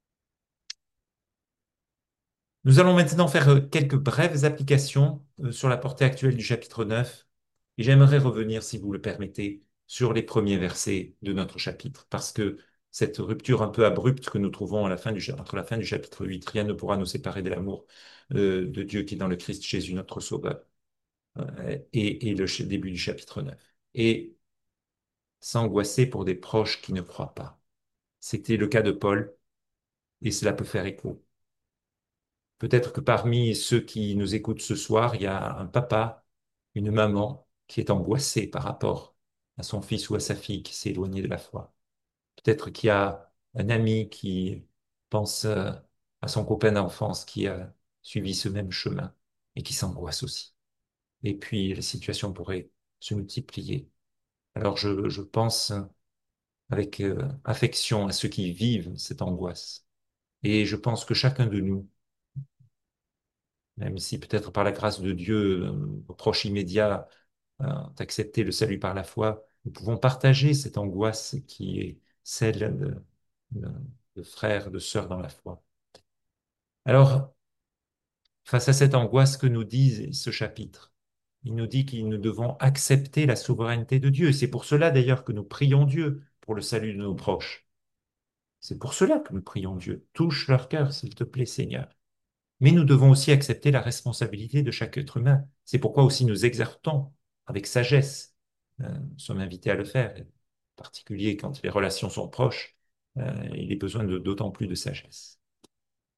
Nous allons maintenant faire quelques brèves applications sur la portée actuelle du chapitre 9. Et j'aimerais revenir, si vous le permettez, sur les premiers versets de notre chapitre, parce que cette rupture un peu abrupte que nous trouvons entre la fin du chapitre 8, rien ne pourra nous séparer de l'amour de Dieu qui est dans le Christ Jésus, notre Sauveur, et le début du chapitre 9. Et s'angoisser pour des proches qui ne croient pas. C'était le cas de Paul, et cela peut faire écho. Peut-être que parmi ceux qui nous écoutent ce soir, il y a un papa, une maman qui est angoissée par rapport à son fils ou à sa fille qui s'est éloigné de la foi. Peut-être qu'il y a un ami qui pense à son copain d'enfance qui a suivi ce même chemin et qui s'angoisse aussi. Et puis la situation pourrait se multiplier. Alors je pense avec affection à ceux qui vivent cette angoisse. Et je pense que chacun de nous, même si peut-être par la grâce de Dieu, nos proches immédiats ont accepté le salut par la foi, nous pouvons partager cette angoisse qui est celle de, de frères, de sœurs dans la foi. Alors, face à cette angoisse, que nous dit ce chapitre? Il nous dit que nous devons accepter la souveraineté de Dieu. C'est pour cela d'ailleurs que nous prions Dieu pour le salut de nos proches. C'est pour cela que nous prions Dieu. Touche leur cœur, s'il te plaît, Seigneur. Mais nous devons aussi accepter la responsabilité de chaque être humain. C'est pourquoi aussi nous exhortons avec sagesse. Nous sommes invités à le faire, en particulier quand les relations sont proches. Il est besoin d'autant plus de sagesse.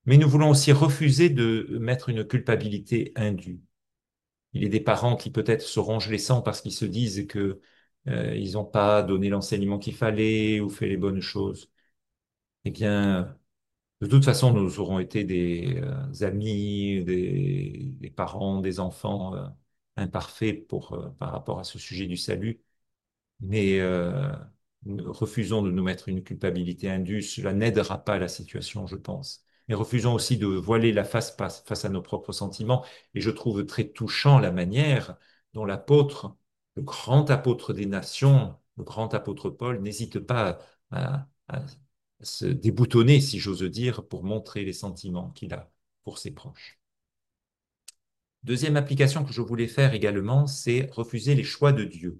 Mais nous voulons aussi refuser de mettre une culpabilité indue. Il y a des parents qui peut-être se rongent les sangs parce qu'ils se disent que ils n'ont pas donné l'enseignement qu'il fallait ou fait les bonnes choses. Eh bien, de toute façon, nous aurons été des amis, des parents, des enfants imparfaits par rapport à ce sujet du salut. Mais refusons de nous mettre une culpabilité indue, cela n'aidera pas la situation, je pense. Mais refusons aussi de voiler la face face à nos propres sentiments. Et je trouve très touchant la manière dont l'apôtre, le grand apôtre des nations, le grand apôtre Paul, n'hésite pas à se déboutonner, si j'ose dire, pour montrer les sentiments qu'il a pour ses proches. Deuxième application que je voulais faire également, c'est refuser les choix de Dieu.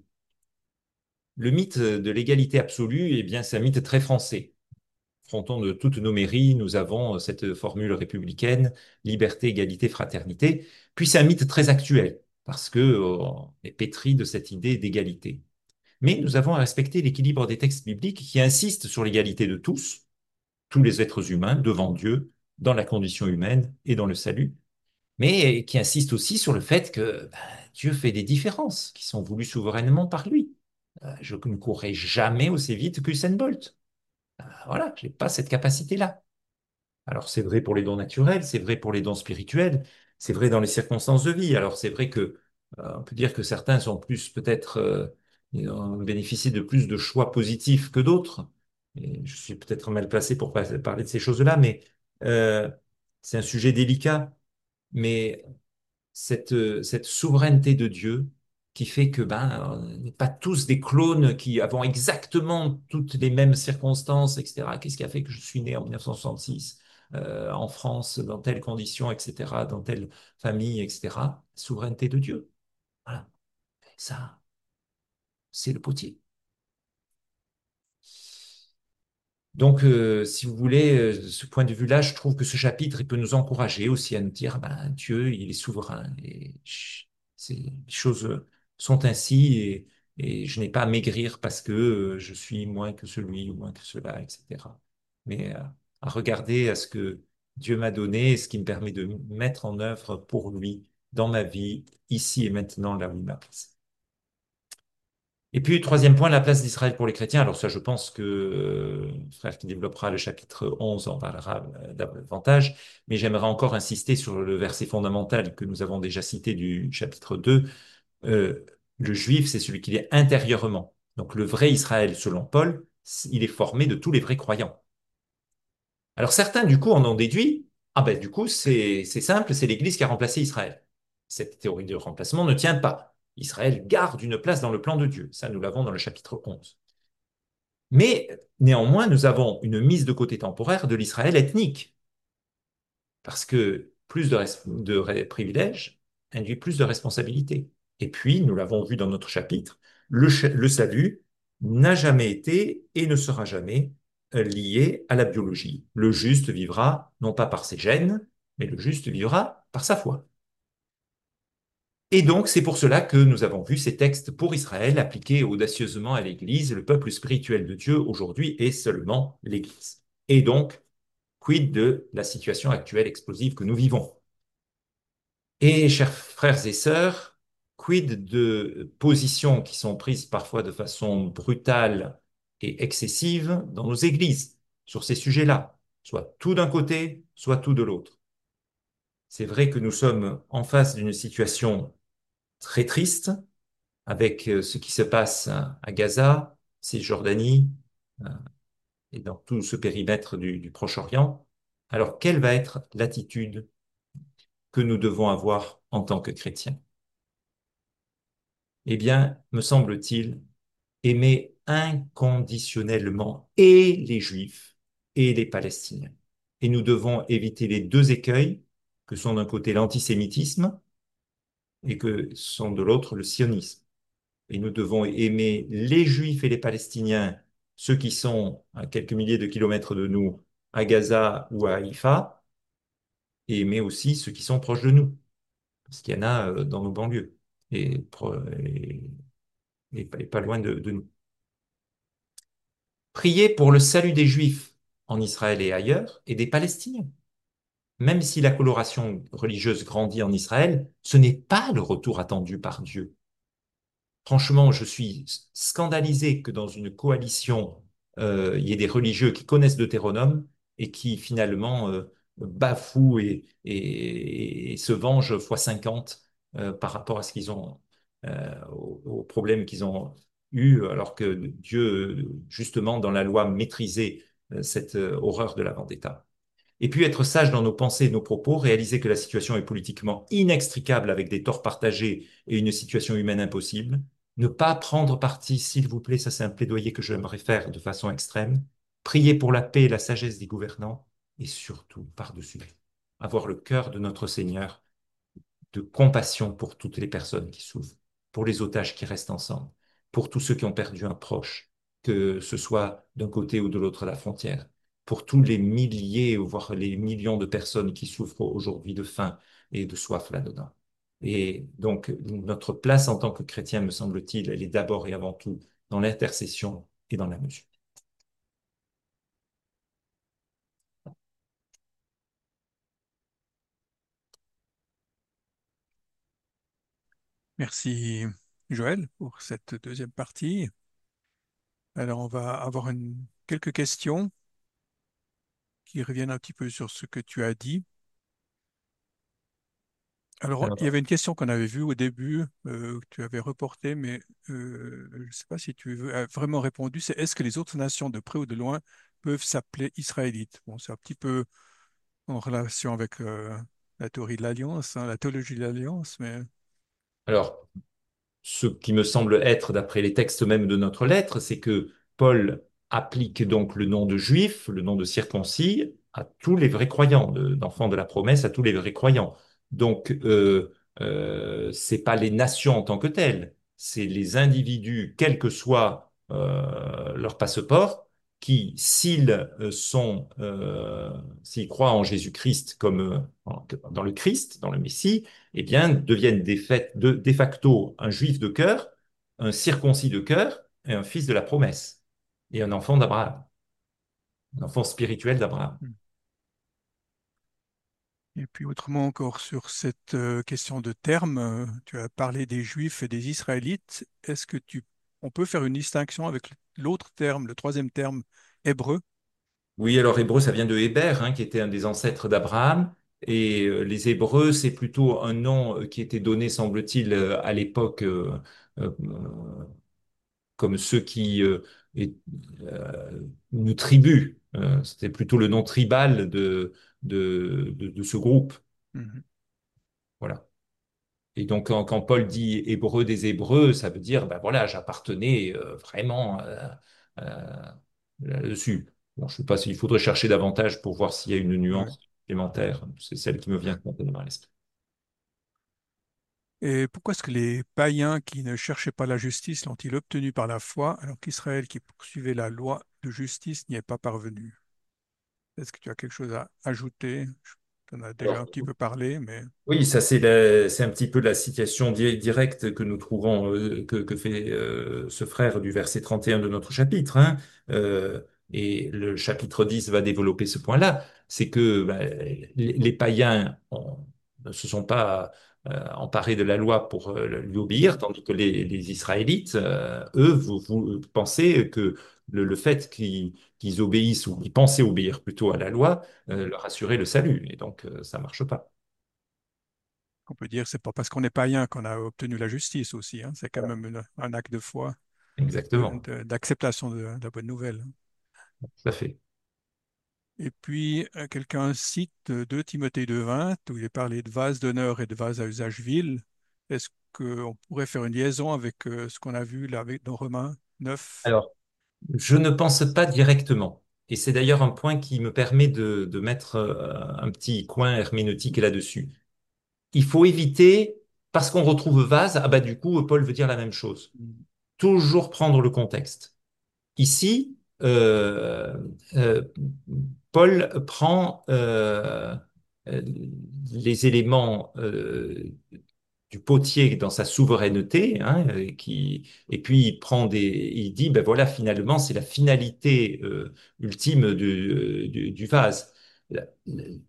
Le mythe de l'égalité absolue, eh bien, c'est un mythe très français. Fronton de toutes nos mairies, nous avons cette formule républicaine, liberté, égalité, fraternité. Puis c'est un mythe très actuel, parce que on est pétri de cette idée d'égalité. Mais nous avons à respecter l'équilibre des textes bibliques qui insistent sur l'égalité de tous les êtres humains devant Dieu, dans la condition humaine et dans le salut, mais qui insistent aussi sur le fait que Dieu fait des différences qui sont voulues souverainement par lui. Je ne courrai jamais aussi vite que Usain Bolt. Voilà, je n'ai pas cette capacité-là. Alors c'est vrai pour les dons naturels, c'est vrai pour les dons spirituels, c'est vrai dans les circonstances de vie. Alors c'est vrai que on peut dire que certains sont plus peut-être ont bénéficié de plus de choix positifs que d'autres. Et je suis peut-être mal placé pour parler de ces choses-là, mais euh, c'est un sujet délicat. Mais cette souveraineté de Dieu qui fait que on n'est pas tous des clones qui avons exactement toutes les mêmes circonstances, etc. Qu'est-ce qui a fait que je suis né en 1966 en France, dans telles conditions, etc., dans telle famille, etc. Souveraineté de Dieu. Voilà. Ça, c'est le potier. Donc, si vous voulez, de ce point de vue-là, je trouve que ce chapitre, il peut nous encourager aussi à nous dire, Dieu, il est souverain. Et les choses sont ainsi et je n'ai pas à maigrir parce que je suis moins que celui ou moins que cela, etc. Mais à regarder à ce que Dieu m'a donné, ce qui me permet de mettre en œuvre pour lui dans ma vie, ici et maintenant, là où il m'a placé. Et puis, troisième point, la place d'Israël pour les chrétiens. Alors ça, je pense que le frère qui développera le chapitre 11 en parlera davantage, mais j'aimerais encore insister sur le verset fondamental que nous avons déjà cité du chapitre 2. Le juif, c'est celui qui est intérieurement. Donc le vrai Israël, selon Paul, il est formé de tous les vrais croyants. Alors certains, du coup, en ont déduit, ah ben du coup, c'est simple, c'est l'Église qui a remplacé Israël. Cette théorie de remplacement ne tient pas. Israël garde une place dans le plan de Dieu. Ça, nous l'avons dans le chapitre 11. Mais néanmoins, nous avons une mise de côté temporaire de l'Israël ethnique, parce que plus de privilèges induit plus de responsabilités. Et puis, nous l'avons vu dans notre chapitre, le salut n'a jamais été et ne sera jamais lié à la biologie. Le juste vivra non pas par ses gènes, mais le juste vivra par sa foi. Et donc, c'est pour cela que nous avons vu ces textes pour Israël appliqués audacieusement à l'Église. Le peuple spirituel de Dieu aujourd'hui est seulement l'Église. Et donc, quid de la situation actuelle explosive que nous vivons? Et chers frères et sœurs, quid de positions qui sont prises parfois de façon brutale et excessive dans nos églises sur ces sujets-là, soit tout d'un côté, soit tout de l'autre. C'est vrai que nous sommes en face d'une situation très triste avec ce qui se passe à Gaza, Cisjordanie et dans tout ce périmètre du Proche-Orient. Alors, quelle va être l'attitude que nous devons avoir en tant que chrétiens? Eh bien, me semble-t-il, aimer inconditionnellement et les Juifs et les Palestiniens. Et nous devons éviter les deux écueils que sont d'un côté l'antisémitisme et que sont de l'autre le sionisme. Et nous devons aimer les Juifs et les Palestiniens, ceux qui sont à quelques milliers de kilomètres de nous, à Gaza ou à Haïfa, et aimer aussi ceux qui sont proches de nous, parce qu'il y en a dans nos banlieues et pas loin de nous. Prier pour le salut des Juifs en Israël et ailleurs, et des Palestiniens. même si la coloration religieuse grandit en Israël, ce n'est pas le retour attendu par Dieu. Franchement, je suis scandalisé que dans une coalition, il y ait des religieux qui connaissent Deutéronome et qui finalement bafouent et se vengent fois 50 par rapport à ce qu'ils ont, aux problèmes qu'ils ont eus, alors que Dieu, justement, dans la loi, maîtrisait cette horreur de la vendetta. Et puis être sage dans nos pensées et nos propos, réaliser que la situation est politiquement inextricable avec des torts partagés et une situation humaine impossible. Ne pas prendre parti, s'il vous plaît, ça c'est un plaidoyer que j'aimerais faire de façon extrême. Prier pour la paix et la sagesse des gouvernants et surtout, par-dessus, avoir le cœur de notre Seigneur de compassion pour toutes les personnes qui souffrent, pour les otages qui restent ensemble, pour tous ceux qui ont perdu un proche, que ce soit d'un côté ou de l'autre de la frontière, pour tous les milliers, voire les millions de personnes qui souffrent aujourd'hui de faim et de soif là-dedans. Et donc, notre place en tant que chrétien, me semble-t-il, elle est d'abord et avant tout dans l'intercession et dans la mesure. Merci Joël pour cette deuxième partie. Alors on va avoir quelques questions qui reviennent un petit peu sur ce que tu as dit. Alors il y Alors, avait une question qu'on avait vue au début, que tu avais reportée, mais je ne sais pas si tu as vraiment répondu. C'est est-ce que les autres nations de près ou de loin peuvent s'appeler israélites? Bon, c'est un petit peu en relation avec la théorie de l'alliance, hein, la théologie de l'alliance, mais alors, ce qui me semble être, d'après les textes même de notre lettre, c'est que Paul applique donc le nom de juif, le nom de circoncis, à tous les vrais croyants, d'enfants de la promesse, à tous les vrais croyants. Donc, c'est pas les nations en tant que telles, c'est les individus, quel que soit leur passeport, qui, s'ils croient en Jésus-Christ comme dans le Christ, dans le Messie, eh bien, deviennent de facto un juif de cœur, un circoncis de cœur et un fils de la promesse, et un enfant d'Abraham, un enfant spirituel d'Abraham. et puis autrement encore sur cette question de termes, tu as parlé des Juifs et des Israélites. On peut faire une distinction avec l'autre terme, le troisième terme hébreu? Oui, alors hébreu, ça vient de Héber, hein, qui était un des ancêtres d'Abraham. Et les Hébreux, c'est plutôt un nom qui était donné, semble-t-il, à l'époque, euh, comme ceux qui est- une tribu. C'était plutôt le nom tribal de ce groupe. Mhm. Voilà. Et donc, quand Paul dit Hébreu des Hébreux, ça veut dire, ben voilà, j'appartenais vraiment là-dessus. Bon, je ne sais pas s'il faudrait chercher davantage pour voir s'il y a une Ouais. nuance supplémentaire. C'est celle qui me vient spontanément à l'esprit. Et pourquoi est-ce que les païens qui ne cherchaient pas la justice l'ont-ils obtenue par la foi, alors qu'Israël qui poursuivait la loi de justice n'y est pas parvenu? Est-ce que tu as quelque chose à ajouter? Tu en as déjà un Alors, petit peu parlé, mais oui, ça c'est un petit peu la citation directe que nous trouvons, que fait ce frère du verset 31 de notre chapitre, hein. Euh, et le chapitre 10 va développer ce point-là, c'est que les païens ne se sont pas emparés de la loi pour lui obéir, tandis que les Israélites, eux, vous pensez que le fait qu'ils obéissent, ou qu'ils pensaient obéir plutôt à la loi, leur assurait le salut. Et donc, ça marche pas. on peut dire que c'est pas parce qu'on est païen qu'on a obtenu la justice aussi, hein. C'est quand même un acte de foi, Exactement, d'acceptation de la bonne nouvelle. tout à fait. Et puis, quelqu'un cite 2 Timothée 2,20, où il est parlé de vase d'honneur et de vase à usage vil. Est-ce qu'on pourrait faire une liaison avec ce qu'on a vu là dans Romains 9? Alors, je ne pense pas directement. Et c'est d'ailleurs un point qui me permet de mettre un petit coin herméneutique là-dessus. Il faut éviter, parce qu'on retrouve vase, ah bah du coup, Paul veut dire la même chose. Toujours prendre le contexte. Ici, euh, Paul prend euh, les éléments du potier dans sa souveraineté, hein, et puis il dit, ben voilà, finalement, c'est la finalité ultime du vase.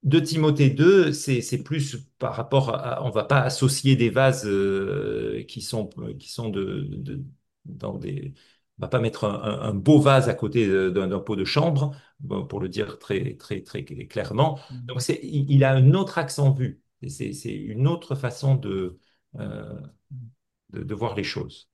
de Timothée 2, c'est plus par rapport on va pas associer des vases qui sont dans des, on va pas mettre un beau vase à côté d'un pot de chambre, bon, pour le dire très clairement. Mhm. Donc il a un autre accent vu. C'est une autre façon euh, de voir les choses.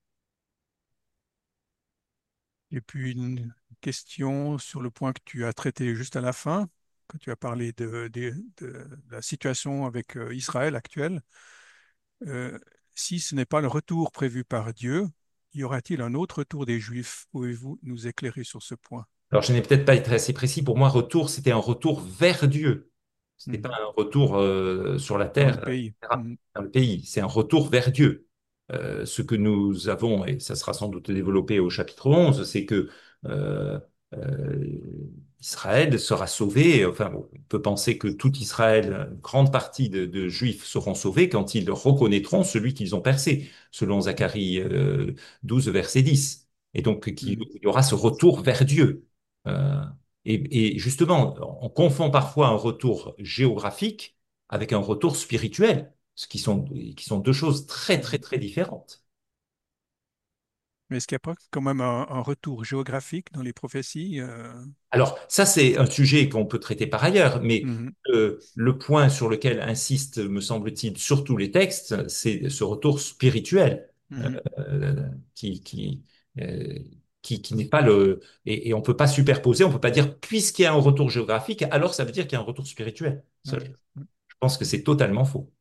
Et puis une question sur le point que tu as traité juste à la fin, quand tu as parlé de la situation avec Israël actuelle. Euh, Si ce n'est pas le retour prévu par Dieu, y aura-t-il un autre retour des Juifs? Pouvez-vous nous éclairer sur ce point? Alors, je n'ai peut-être pas été assez précis. Pour moi, retour, c'était un retour vers Dieu. Ce n'était pas Mhm. un retour sur la Dans terre, le pays. etc., Mhm. dans le pays. C'est un retour vers Dieu. Ce que nous avons, et ça sera sans doute développé au chapitre 11, c'est que euh, euh, Israël sera sauvé. Enfin, on peut penser que tout Israël, une grande partie de Juifs seront sauvés quand ils reconnaîtront celui qu'ils ont percé, selon Zacharie 12, verset 10. Et donc, Mhm. il y aura ce retour vers Dieu. Euh, et justement, on confond parfois un retour géographique avec un retour spirituel, ce qui sont deux choses Mhm. très différentes. Mais est-ce qu'il n'y a pas quand même un retour géographique dans les prophéties? Alors, ça, c'est un sujet qu'on peut traiter par ailleurs, mais Mhm. le point sur lequel insistent, me semble-t-il, sur tous les textes, c'est ce retour spirituel Mhm. euh, qui, qui, euh, qui n'est pas le... Et on ne peut pas superposer, on ne peut pas dire, puisqu'il y a un retour géographique, alors ça veut dire qu'il y a un retour spirituel. Ça, Ouais. je pense que c'est totalement faux.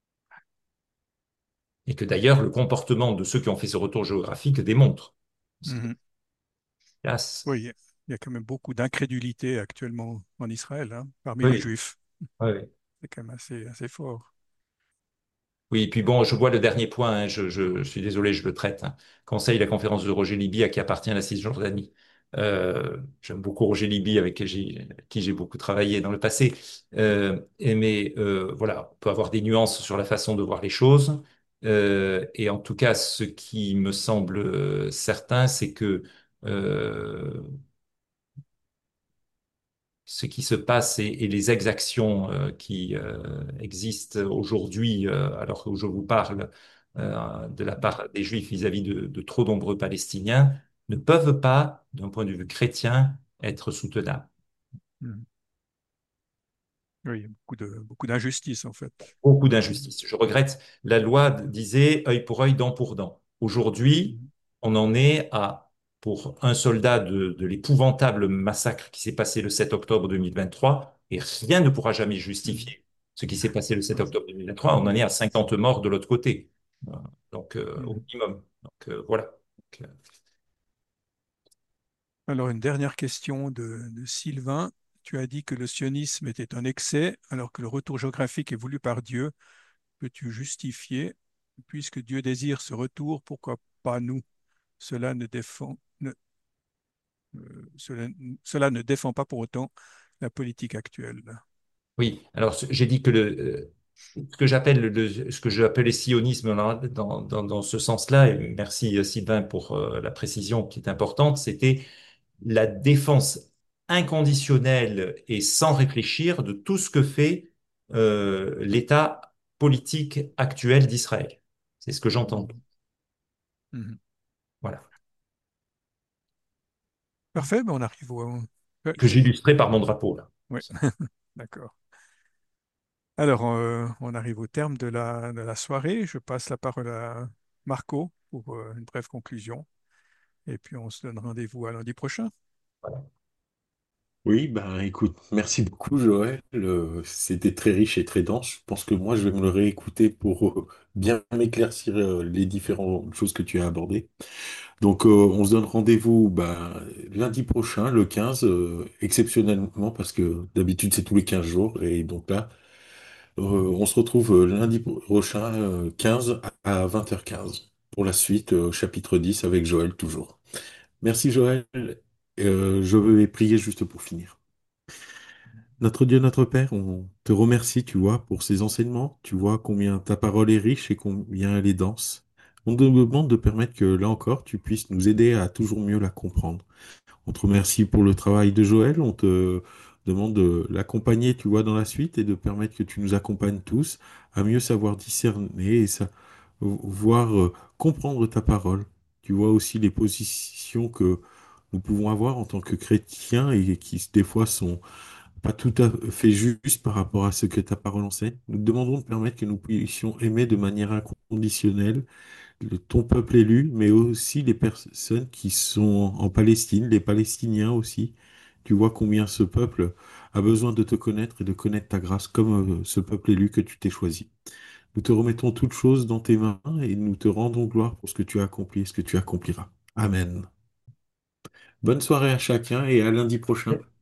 Et que d'ailleurs, le comportement de ceux qui ont fait ce retour géographique démontre. Mhm. Hélas. Oui, il y a quand même beaucoup d'incrédulité actuellement en Israël, hein, parmi les Oui, Juifs. oui, oui. C'est quand même assez fort. Oui, et puis bon, je vois le dernier point, hein, je suis désolé, je le traite, hein. Conseil, la conférence de Roger Liby à qui appartient la Cisjordanie. J'aime beaucoup Roger Liby avec qui j'ai beaucoup travaillé dans le passé. Mais voilà, on peut avoir des nuances sur la façon de voir les choses. Et en tout cas, ce qui me semble certain, c'est que euh, ce qui se passe et les exactions qui existent aujourd'hui, alors que je vous parle de la part des Juifs vis-à-vis de trop nombreux Palestiniens, ne peuvent pas, d'un point de vue chrétien, être soutenables. Mhm. Oui, il y a beaucoup d'injustice en fait. Beaucoup d'injustices. Je regrette, la loi disait œil pour œil, dent pour dent. Aujourd'hui, Mhm. on en est à, pour un soldat de l'épouvantable massacre qui s'est passé le 7 octobre 2023, et rien ne pourra jamais Mhm. justifier ce qui s'est passé le 7 Ouais. octobre 2023, on en est Mhm. à 50 morts de l'autre côté. Donc, au Mhm. minimum. Donc, voilà. Donc, Alors, une dernière question de Sylvain. Tu as dit que le sionisme était un excès, alors que le retour géographique est voulu par Dieu. Peux-tu justifier, puisque Dieu désire ce retour, pourquoi pas nous? Cela ne défend, ne- cela, cela ne défend pas pour autant la politique actuelle. oui, alors j'ai dit que ce que j'appelle ce que je appelais sionisme dans ce sens-là, et merci Sylvain pour la précision qui est importante, c'était la défense inconditionnelle et sans réfléchir de tout ce que fait l'État politique actuel d'Israël. C'est ce que j'entends. Mhm. Mhm. Voilà. Parfait, ben on arrive au... Que j'illustrais par mon drapeau, là. Oui, d'accord. Alors, on arrive au terme de la soirée. Je passe la parole à Marco pour une brève conclusion. Et puis, on se donne rendez-vous à lundi prochain. Voilà. Oui, ben écoute, merci beaucoup Joël. C'était très riche et très dense. Je pense que moi, je vais me le réécouter pour bien m'éclaircir les différentes choses que tu as abordées. Donc, on se donne rendez-vous ben, lundi prochain, le 15, exceptionnellement, parce que d'habitude, c'est tous les 15 jours. Et donc là, on se retrouve lundi prochain, 15 à 20h15, pour la suite, chapitre 10 avec Joël toujours. Merci Joël. Je vais prier juste pour finir. Notre Dieu, notre Père, on te remercie, tu vois, pour ces enseignements. Tu vois combien ta parole est riche et combien elle est dense. On te demande de permettre que, là encore, tu puisses nous aider à toujours mieux la comprendre. On te remercie pour le travail de Joël. demande de l'accompagner, tu vois, dans la suite et de permettre que tu nous accompagnes tous à mieux savoir discerner et voir, comprendre ta parole. Tu vois aussi les positions que nous pouvons avoir en tant que chrétiens et qui, des fois, sont pas tout à fait justes par rapport à ce que ta parole enseigne. Nous te demandons de permettre que nous puissions aimer de manière inconditionnelle ton peuple élu, mais aussi les personnes qui sont en Palestine, les Palestiniens aussi. Tu vois combien ce peuple a besoin de te connaître et de connaître ta grâce comme ce peuple élu que tu t'es choisi. Nous te remettons toutes choses dans tes mains et nous te rendons gloire pour ce que tu as accompli et ce que tu accompliras. Amen. Bonne soirée à chacun et à lundi prochain.